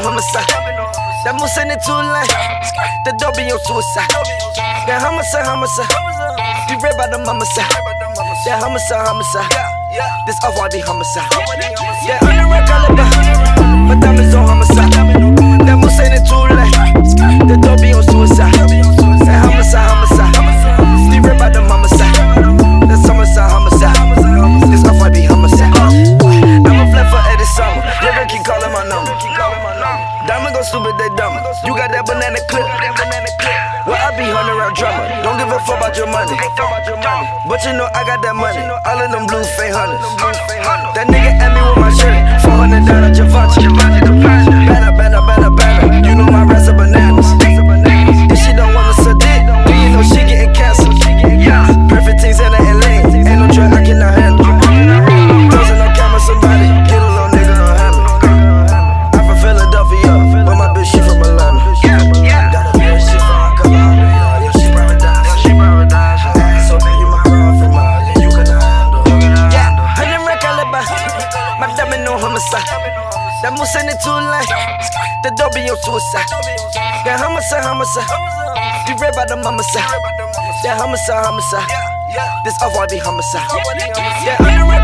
homicide. That moose in it too late. The dope be on suicide. That homicide. You read by the mama side. That homicide. This off-white be homicide. That underwear caliber. My diamonds on homicide. That moose in it too late. The dope be on suicide. That homicide. You read by the mama side. That's homicide. This off-white be homicide. I'm a flip for Eddie Summer. Your girl keep calling my number. Diamond go stupid, they dumb. You got that banana clip. Well, I be 100-round drummer. Don't give a fuck about your money. But you know I got that money. All of them blue fake hunters. That nigga at me with my shirt. 400 down at Givenchy. Banner. You know my rest of bananas. If she don't wanna suck dick, then you know she getting canceled. Perfect things in the lane. Ain't no drug I cannot handle. Closing on camera, somebody get a little nigga on hammer. I'm from Philadelphia, but my bitch she from Atlanta. Got a bitch she from Colombia, yeah she paradise. So big you my ride from my, yeah you cannot handle. 100 caliber, my diamond on homicide. That moose in it too late. The dope be on suicide. That homicide. You read by the mama side. That homicide. This off-white be homicide. That